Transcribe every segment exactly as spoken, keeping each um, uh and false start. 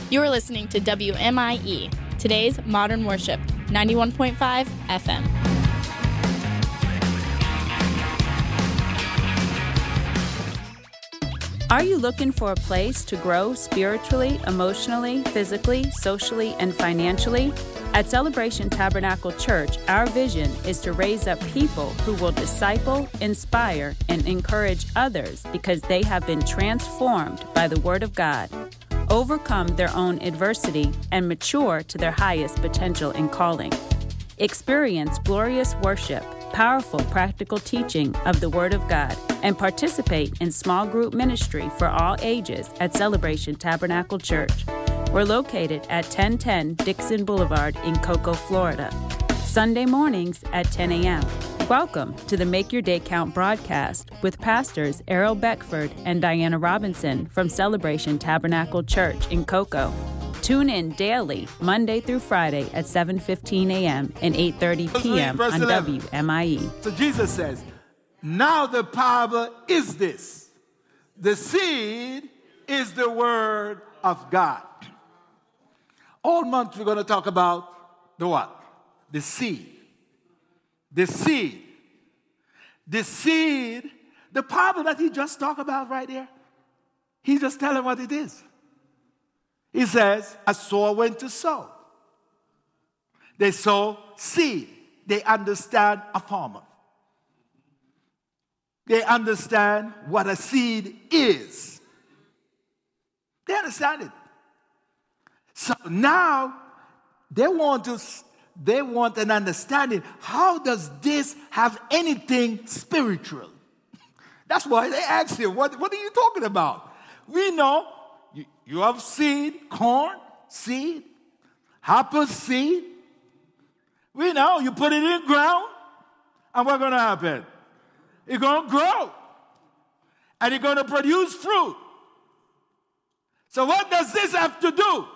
You're listening to W M I E, today's Modern Worship, ninety-one point five F M. Are you looking for a place to grow spiritually, emotionally, physically, socially, and financially? At Celebration Tabernacle Church, our vision is to raise up people who will disciple, inspire, and encourage others because they have been transformed by the Word of God, overcome their own adversity, and mature to their highest potential and calling. Experience glorious worship, powerful practical teaching of the Word of God, and participate in small group ministry for all ages at Celebration Tabernacle Church. We're located at ten ten Dixon Boulevard in Cocoa, Florida. Sunday mornings at ten a.m. Welcome to the Make Your Day Count broadcast with Pastors Errol Beckford and Diana Robinson from Celebration Tabernacle Church in Cocoa. Tune in daily, Monday through Friday at seven fifteen a.m. and eight thirty p.m. on W M I E. So Jesus says, now the parable is this. The seed is the word of God. All month we're going to talk about the what? The seed. The seed. The seed. The parable that he just talked about right there. He's just telling what it is. He says, a sower went to sow. They sow seed. They understand a farmer. They understand what a seed is. They understand it. So now they want to, they want an understanding. How does this have anything spiritual? That's why they ask him, what, what are you talking about? We know you, you have seed, corn, seed, apple seed. We know you put it in ground, and what's going to happen? It's going to grow, and it's going to produce fruit. So what does this have to do?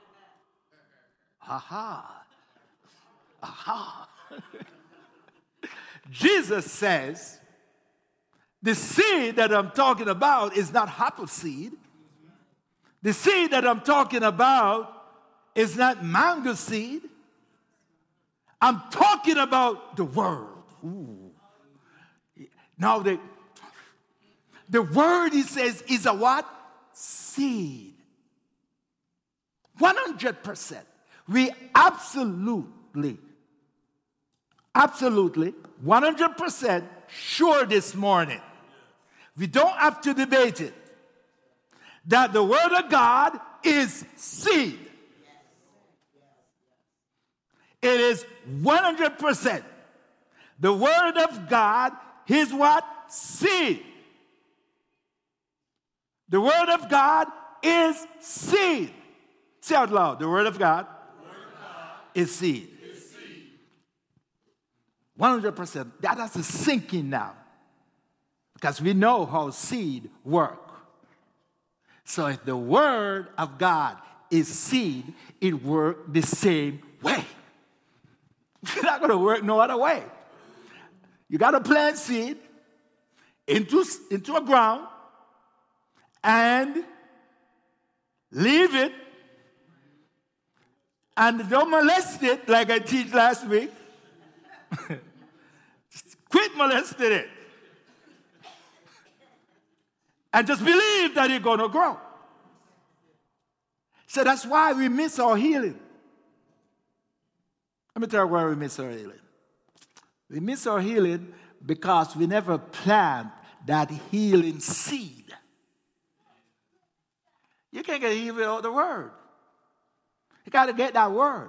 Aha. Aha. Jesus says, the seed that I'm talking about is not apple seed. The seed that I'm talking about is not mango seed. I'm talking about the word. Ooh. Now, the, the word, he says, is a what? Seed. one hundred percent. We absolutely, absolutely, one hundred percent sure this morning, we don't have to debate it, that the Word of God is seed. It is one hundred percent. The Word of God is what? Seed. The Word of God is seed. Say out loud, the Word of God, the word of God is, seed. is seed. one hundred percent. That has to sink in now. Because we know how seed work. So if the Word of God is seed, it works the same way. It's not going to work no other way. You got to plant seed into, into a ground and leave it and don't molest it like I teach last week. Quit molesting it. And just believe that it's going to grow. So that's why we miss our healing. Let me tell you why we miss our healing. We miss our healing because we never plant that healing seed. You can't get healed without the word. You got to get that word.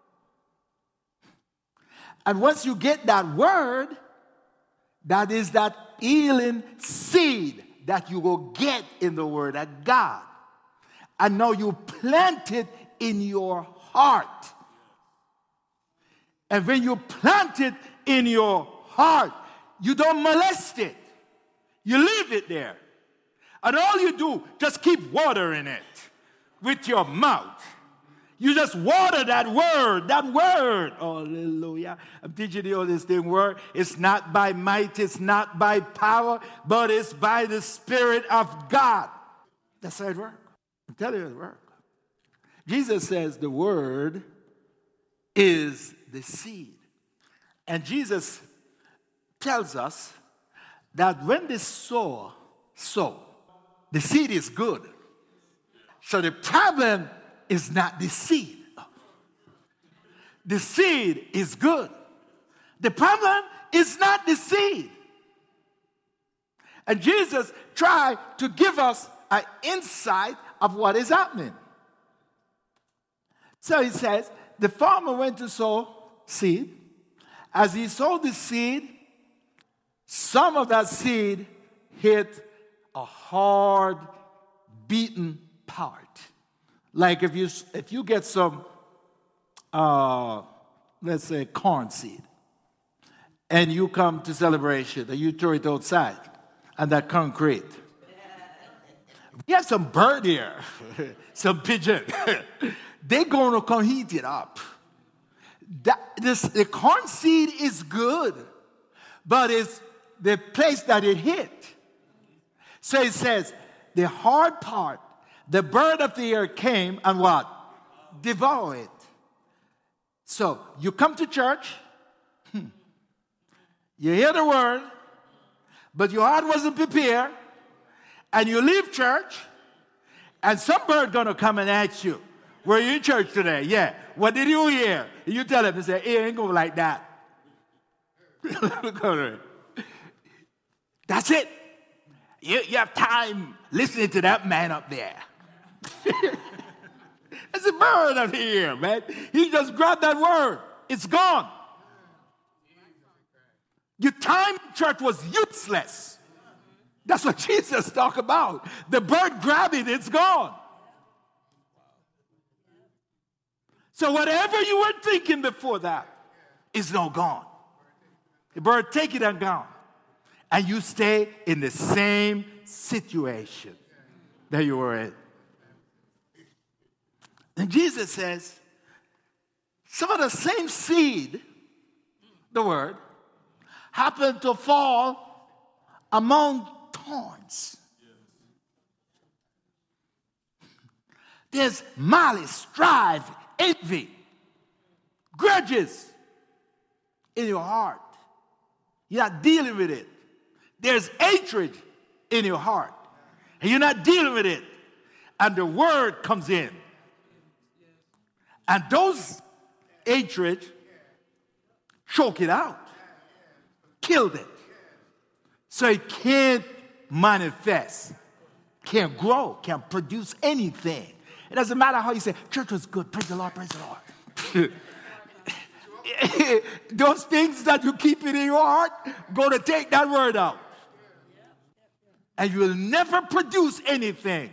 And once you get that word, that is that healing seed that you will get in the word of God. And now you plant it in your heart. And when you plant it in your heart, you don't molest it. You leave it there. And all you do, just keep watering it with your mouth. You just water that word, that word. Hallelujah. I'm teaching you all this thing word. It's not by might, it's not by power, but it's by the Spirit of God. That's how it works. I'm telling you it works. Jesus says the word is the seed. And Jesus tells us that when the sower sow, the seed is good. So the problem is not the seed. The seed is good. The problem is not the seed. And Jesus tried to give us an insight of what is happening. So he says, the farmer went to sow seed. As he sowed the seed, some of that seed hit a hard, beaten part. Like if you if you get some, uh, let's say, corn seed, and you come to celebration, and you throw it outside, and that concrete. We have some bird here, some pigeon. They're going to come heat it up. That, this, the corn seed is good, but it's the place that it hit. So it says, the hard part, the bird of the air came and what? Devour it. So you come to church, you hear the word, but your heart wasn't prepared, and you leave church, and some bird gonna come and ask you, were you in church today? Yeah. What did you hear? And you tell him, and say, it ain't going like that. That's it. You, you have time listening to that man up there. There's a bird up here, man. He just grabbed that word. It's gone. Your time in church was useless. That's what Jesus talked about. The bird grabbed it, it's gone. So whatever you were thinking before that is now gone. The bird take it and gone. And you stay in the same situation that you were in. And Jesus says, some of the same seed, the word, happened to fall among thorns. There's malice, strife, envy, grudges in your heart. You're not dealing with it. There's hatred in your heart, and you're not dealing with it. And the word comes in. And those hatred choke it out, killed it. So it can't manifest, can't grow, can't produce anything. It doesn't matter how you say, church was good, praise the Lord, praise the Lord. Those things that you keep in your heart, go to take that word out. And you will never produce anything.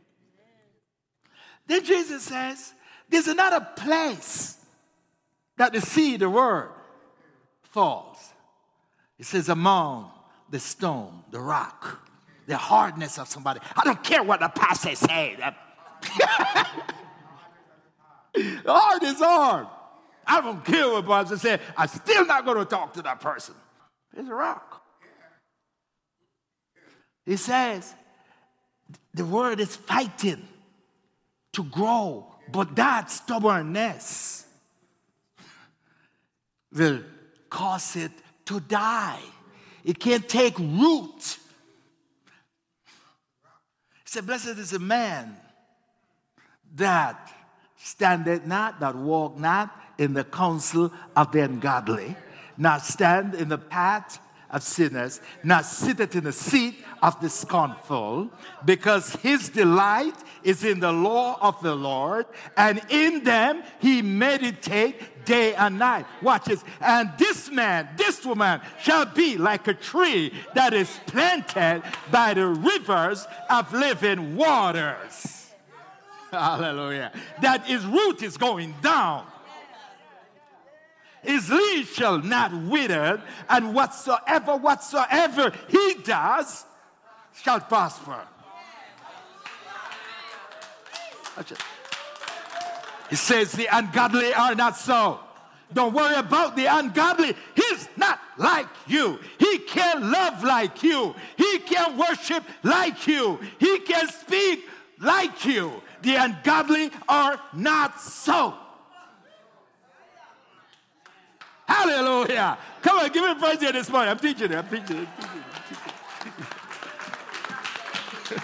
Then Jesus says, there's another place that the seed, the word, falls. It says among the stone, the rock, the hardness of somebody. I don't care what the pastor says. Hard is hard. I don't care what pastor says. I'm still not going to talk to that person. It's a rock. He says, the word is fighting to grow, but that stubbornness will cause it to die. It can't take root. He said, blessed is a man that standeth not, that walk not in the counsel of the ungodly, not stand in the path of sinners, not sitteth in the seat of the scornful, because his delight is in the law of the Lord, and in them he meditate day and night. Watch this. And this man, this woman shall be like a tree that is planted by the rivers of living waters. Hallelujah. That his root is going down. His leaf shall not wither, and whatsoever, whatsoever he does shall prosper. It says the ungodly are not so. Don't worry about the ungodly. He's not like you. He can't love like you. He can't worship like you. He can speak like you. The ungodly are not so. Hallelujah. Come on, give me praise here this morning. I'm teaching it. I'm teaching it. I'm teaching it. I'm teaching it.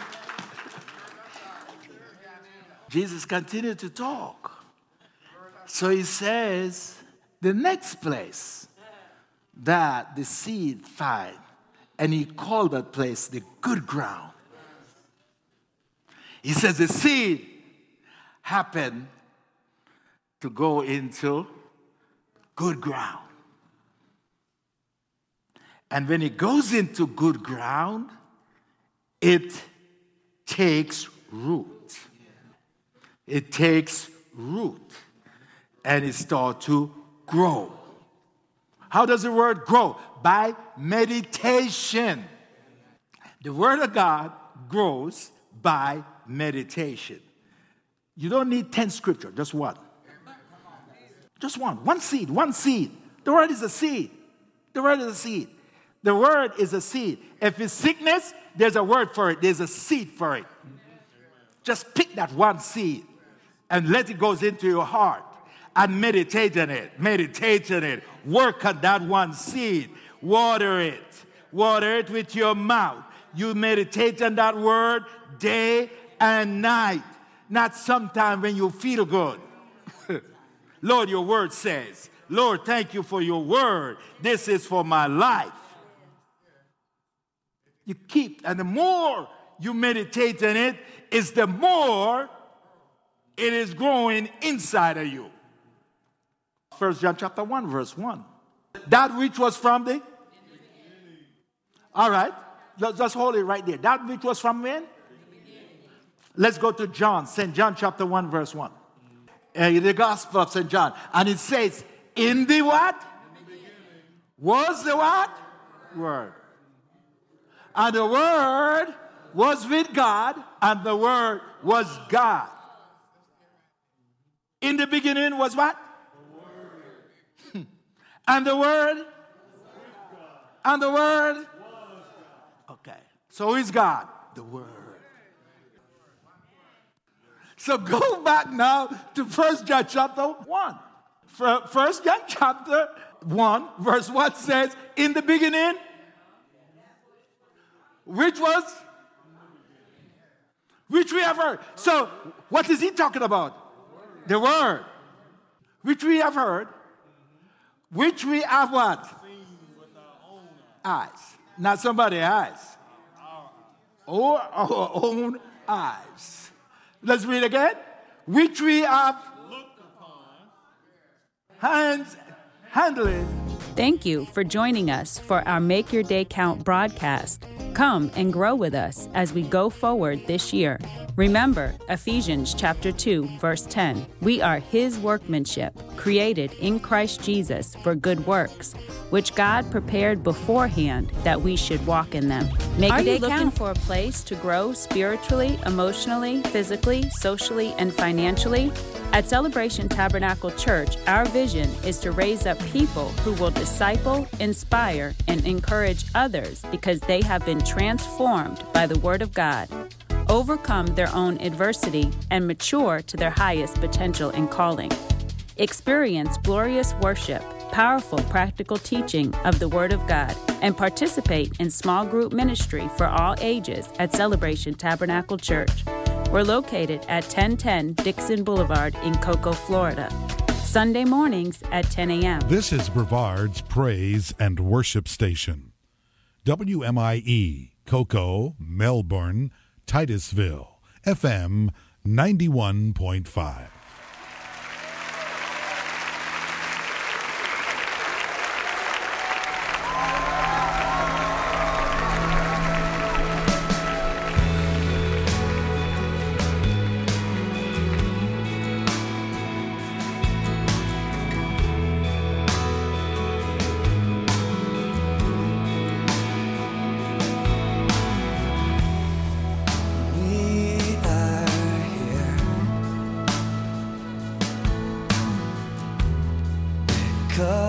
Jesus continued to talk. So he says, the next place that the seed find, and he called that place the good ground. He says the seed happened to go into good ground. And when it goes into good ground, it takes root. It takes root. And it starts to grow. How does the word grow? By meditation. The word of God grows by meditation. You don't need ten scripture, just one. Just one. One seed, one seed. The word is a seed. The word is a seed. The word is a seed. If it's sickness, there's a word for it. There's a seed for it. Just pick that one seed and let it go into your heart and meditate on it. Meditate on it. Work on that one seed. Water it. Water it with your mouth. You meditate on that word day and night. Not sometime when you feel good. Lord, your word says, Lord, thank you for your word. This is for my life. You keep, and the more you meditate on it, is the more it is growing inside of you. First John chapter one, verse one. That which was from the... All right. Just hold it right there. That which was from when? Let's go to John, Saint John chapter one, verse one. Uh, the Gospel of Saint John. And it says, in the what? In the was the what? Word. And the Word was with God, and the Word was God. In the beginning was what? The Word. And the Word? And the Word? Okay. So who is God? The Word. So go back now to First John chapter one. First John chapter one, verse one says, in the beginning, which was? Which we have heard. So what is he talking about? The Word. Which we have heard. Which we have what? Eyes. Not somebody's eyes. Or our own eyes. Let's read again. Which we have looked upon, hands handling. Thank you for joining us for our Make Your Day Count broadcast. Come and grow with us as we go forward this year. Remember Ephesians chapter two, verse ten. We are His workmanship, created in Christ Jesus for good works, which God prepared beforehand that we should walk in them. Make Are Your Day you looking count for a place to grow spiritually, emotionally, physically, socially, and financially? At Celebration Tabernacle Church, our vision is to raise up people who will disciple, inspire, and encourage others because they have been transformed by the Word of God, overcome their own adversity, and mature to their highest potential and calling. Experience glorious worship, powerful practical teaching of the Word of God, and participate in small group ministry for all ages at Celebration Tabernacle Church. We're located at ten ten Dixon Boulevard in Cocoa, Florida. Sunday mornings at ten a.m. This is Brevard's Praise and Worship Station. W M I E, Cocoa, Melbourne, Titusville, F M ninety-one point five. Cause